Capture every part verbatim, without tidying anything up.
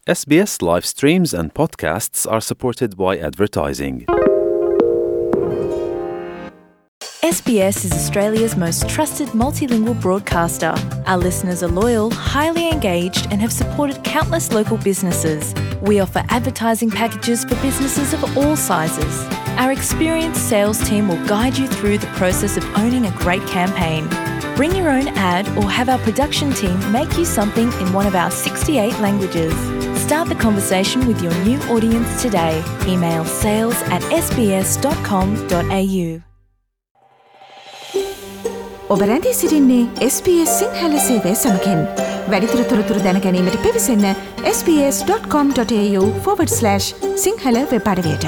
S B S live streams and podcasts are supported by advertising. S B S is Australia's most trusted multilingual broadcaster. Our listeners are loyal, highly engaged, and have supported countless local businesses. We offer advertising packages for businesses of all sizes. Our experienced sales team will guide you through the process of owning a great campaign. Bring your own ad or have our production team make you something in one of our sixty-eight languages. Start the conversation with your new audience today. Email sales at s b s dot com dot a u. ඔබ රැඳී සිටින්නේ S B S Sinhala සේවය සමගින්. වැඩිදුර තොරතුරු දැනගැනීමට පිවිසන්න s b s dot com dot a u forward slash Sinhala web අඩවියට.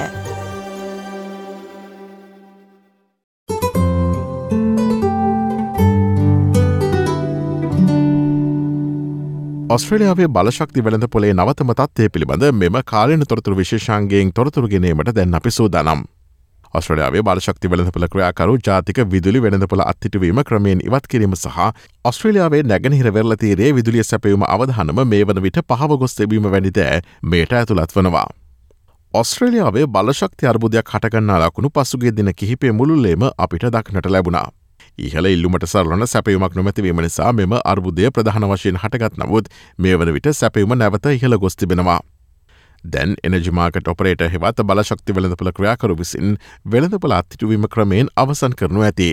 ඔස්ට්‍රේලියාවේ බලශක්ති වෙළඳපොලේ නවතම තත්ත්වය පිළිබඳ මෙම කාලීන තොරතුරු විශේෂාංගයෙන් තොරතුරු ගෙනීමට දැන් අපි සූදානම්. ඔස්ට්‍රේලියාවේ බලශක්ති වෙළඳපොළ ක්‍රියාකරු ජාතික විදුලි වෙළඳපොළ අත්හිටුවීම ක්‍රමයෙන් ඉවත් කිරීම සහ ඔස්ට්‍රේලියාවේ නැගෙනහිර වෙරළ තීරයේ විදුලිය සැපයීම අවධානම මේ වන විට පහව ගොස් තිබීම වැනි දෑ මෙයට ඇතුළත් වනවා. ඔස්ට්‍රේලියාවේ බලශක්ති අර්බුදයක් හටගන්නා ලකුණු පසුගිය දින කිහිපය මුළුල්ලේම අපිට දක්නට ලැබුණා. ඉහළ ඉල්ලුමට සරලන සැපයුමක් නොමැතිවීම නිසා මෙම අර්බුදය ප්‍රධාන වශයෙන් හටගත් නමුත් මේ වන විට සැපයුම නැවත ඉහළ ගොස් තිබෙනවා. දැන් එනර්ජි මාකට් ඔපරේටර් හෙවත් බලශක්ති වෙළඳපොළ ක්‍රියාකරු විසින් වෙළඳපොළ අත්හිටුවීම ක්‍රමයෙන් අවසන් කරනු ඇති.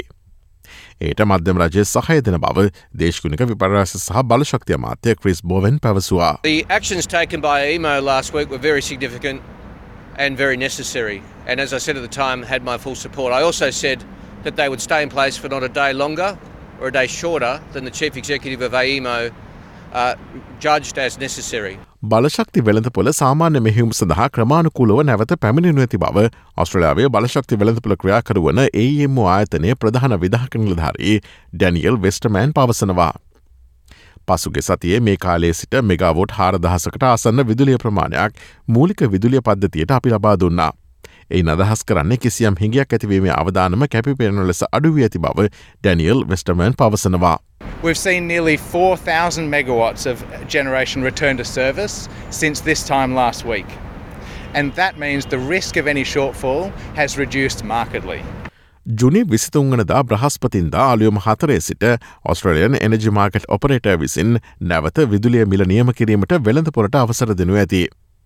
ඒට මධ්‍යම රජය සහය දෙන බව දේශගුණික විපර්යාස සහ බලශක්ති අමාත්‍ය ක්‍රිස් බෝවෙන් පැවසුවා. The actions taken by A E M O last week were very significant and very necessary. And as I said at the time, had my full support. I also said that they would stay in place for not a day longer or a day shorter than the Chief Executive of A E M O uh, judged as necessary. බලශක්ති වෙළඳපොළ සාමාන්‍ය මෙහෙයුම් සඳහා ක්‍රමානුකූලව නැවත පැමිණෙනු ඇති බව ඔස්ට්‍රේලියාවේ බලශක්ති වෙළඳපොළ ක්‍රියාකරු වන A E M O ආයතනයේ ප්‍රධාන විධායක නිලධාරී ඩැනියල් වෙස්ටර්මෑන් පවසනවා. පසුගිය සතියේ මේ කාලයේ සිට මෙගාවොට් හාරදහසකට ආසන්න විදුලිය ප්‍රමාණයක් මූලික විදුලිය පද්ධතියට අපි ලබා දුන්නා. එයින් අදහස් කරන්නේ කිසියම් හිඟයක් ඇතිවීමේ අවදානම කැපිපෙනෙන ලෙස අඩු වී ඇති බව ඩැනියල් වෙස්ටර්මෑන් පවසනවා. We've seen nearly four thousand megawatts of generation return to service since this time last week. And that means the risk of any shortfall has reduced markedly. ජුනි විසිතුන්වනදා බ්‍රහස්පතින්දා අලුයම හතරේ සිට ඔස්ට්‍රේලියන් එනර්ජි මාකට් ඔපරේටර් විසින් නැවත විදුලිය මිල නියම කිරීමට වෙළඳපොළට අවසර දෙනු ඇති.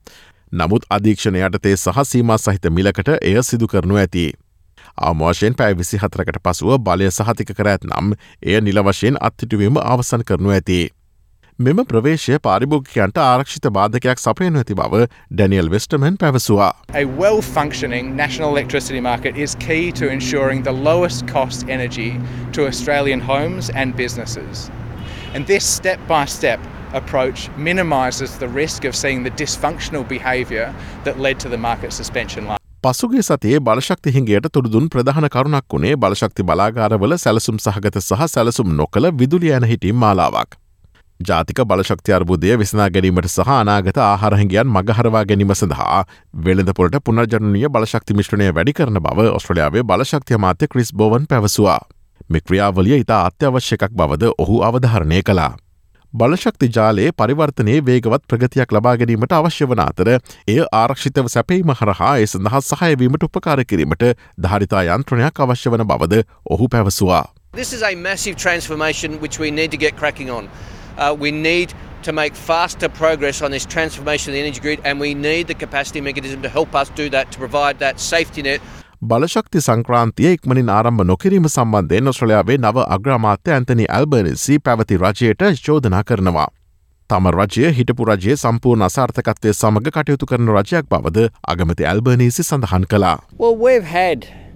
නමුත් අධීක්ෂණ යටතේ සහ සීමා සහිත මිලකට එය සිදු කරනු ඇති. අවමෝෂයෙන් පැය විසි හතරකට පසුව බලය සහතික කර ඇත්නම් එය නිල වශයෙන් අත්හිටුවීම අවසන් කරනු ඇති. මෙම ප්‍රවේශය පාරිභෝගිකයන්ට ආරක්ෂිත බාධකයක් සපයනු ඇති බව ඩැනියල් වෙස්ටර්මන් පැවසුවා. A well-functioning national electricity market is key to ensuring the lowest cost energy to Australian homes and businesses. And this step-by-step approach minimises the risk of seeing the dysfunctional behaviour that led to the market suspension last. පසුගේ සතියේ බලශක්ති හිඟයට තුඩුදුන් ප්‍රධාන කරුණක් වුණේ බලශක්ති බලාගාරවල සැලසුම් සහගත සහ සැලසුම් නොකළ විදුලිය යන හිටීම් මාලාවක්. ජාතික බලශක්ති අර්බුදය විසඳා ගැනීමට සහ අනාගත ආහාර හිඟයන් මගහරවා ගැනීම සඳහා වෙළඳපොළට පුනර්ජනනීය බලශක්ති මිශ්‍රණය වැඩි කරන බව ඔස්ට්‍රේලියාවේ බලශක්ති අමාත්‍ය ක්‍රිස් බෝවන් පැවසුවා. මේ ක්‍රියාවලිය ඉතා අත්‍යවශ්‍ය එකක් බවද ඔහු අවධාරණය කළා. බලශක්ති ජාලයේ පරිවර්තනයේ වේගවත් ප්‍රගතියක් ලබා ගැනීමට අවශ්‍ය වන අතර එය ආරක්ෂිතව සැපීම හරහා ඒ සඳහා සහයවීමට උපකාර කිරීමට ධාරිතා යන්ත්‍රණයක් අවශ්‍ය වන බවද ඔහු පැවසුවා. This is a massive transformation which we need to get cracking on. Uh, we need to make faster progress on this transformation of the energy grid, and we need the capacity mechanism to help us do that, to provide that safety net. බලශක්ති සංක්‍රාන්තිය ඉක්මනින් ආරම්භ නොකිරීම සම්බන්ධයෙන් ඔස්ට්‍රේලියාවේ නව අග්‍රාමාත්‍ය Anthony ඇල්බර්නිසි පැවති රජයට චෝදනා කරනවා. තම රජය හිටපු රජයේ සම්පූර්ණ අසාර්ථකත්වය සමග කටයුතු කරන රජයක් බවද අගමැති ඇල්බර්නිසි සඳහන් කළා. Well, we've had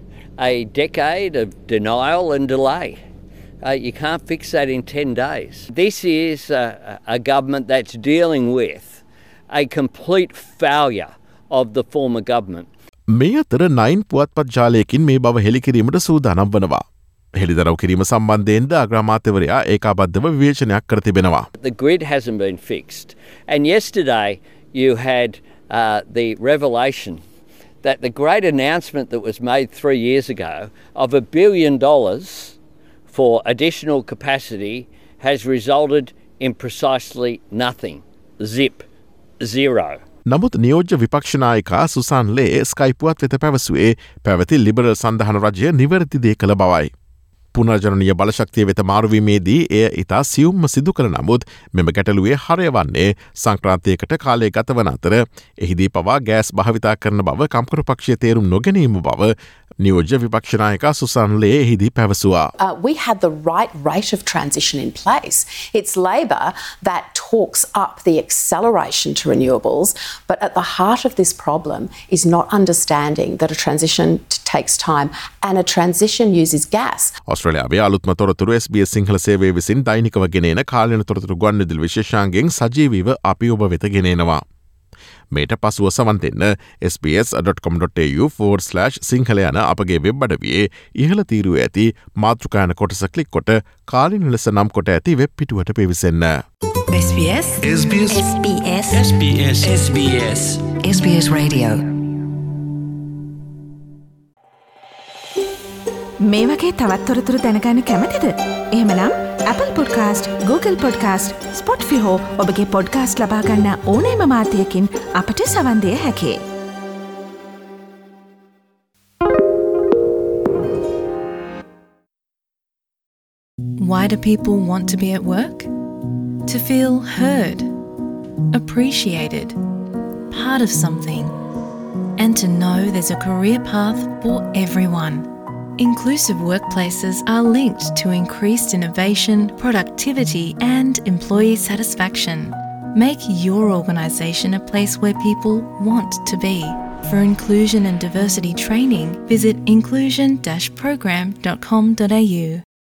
a decade of denial and delay. Uh, you can't fix that in ten days. This is a, a government that's dealing with a complete failure of the former government. මේ අතර නයින් පුවත්පත් ජාලයකින් මේ බව හෙළිකිරීමට සූදානම් වනවා. හෙළිදරව් කිරීම සම්බන්ධයෙන්ද අග්‍රාමාත්‍යවරයා ඒකාබද්ධව විවේචනයක් කර තිබෙනවා. The grid hasn't been fixed. And yesterday you had uh, the revelation that the great announcement that was made three years ago of a billion dollars for additional capacity has resulted in precisely nothing. Zip. zero. නමුත් නියෝජ්‍ය විපක්ෂනායකා සුසාන් ලේ ස්කයිපුවත් වෙත පැවසුවේ පැවති liberal සඳහන රජය නිවැරදි දේ කළ බවයි. පුනර්ජනනීය බලශක්තිය වෙත මාරුවීමේදී එය ඉතා සියුම්ම සිදු කළ නමුත් මෙම ගැටලුවේ හරය වන්නේ සංක්‍රාන්තියකට කාලය ගතවන අතර එහිදී පවා ගෑස් භාවිතා කරන බව කම්කරු පක්ෂය තේරුම් නොගැනීම බව නියෝජ්‍ය විපක්ෂනායකා සුසාන් ලේ එහිදී පැවසුවා. Uh, we had the right rate of transition in place. It's Labor that talks up the acceleration to renewables, but at the heart of this problem is not understanding that a transition takes time and a transition uses gas. ඔස්ට්‍රේලියාවේ අලුත්ම තොරතුරු S B S Sinhala සේවය විසින් දෛනිකව ගෙනෙන කාලයන තොරතුරු ගුවන්විදුලි විශේෂාංගයෙන් සජීවීව අපි ඔබ වෙත ගෙනෙනවා. මේට පසුව සවන් දෙන්න sbs.com.au forward slash සිංහල යන අපගේ වෙබ් අඩවියේ ඉහළ තීරුව ඇති මාතෘකායන කොටස ක්ලික් කොට කාලින ලෙස නම් කොට ඇති වෙබ් පිටුවට පිවිසෙන්න. SBS SBS SBS SBS SBS SBS Radio. මේ වගේ තවත් තොරතුරු දැනගන්න කැමතිද? එහෙමනම් Apple Podcast, Google Podcast, Spotify හෝ ඔබගේ පොඩ්කාස්ට් ලබා ගන්න ඕනෑම මාධ්‍යයකින් අපට සවන් දෙය හැකියි. Why do people want to be at work? To feel heard, appreciated, part of something, and to know there's a career path for everyone. Inclusive workplaces are linked to increased innovation, productivity, and employee satisfaction. Make your organisation a place where people want to be. For inclusion and diversity training, visit inclusion dash program dot com dot a u.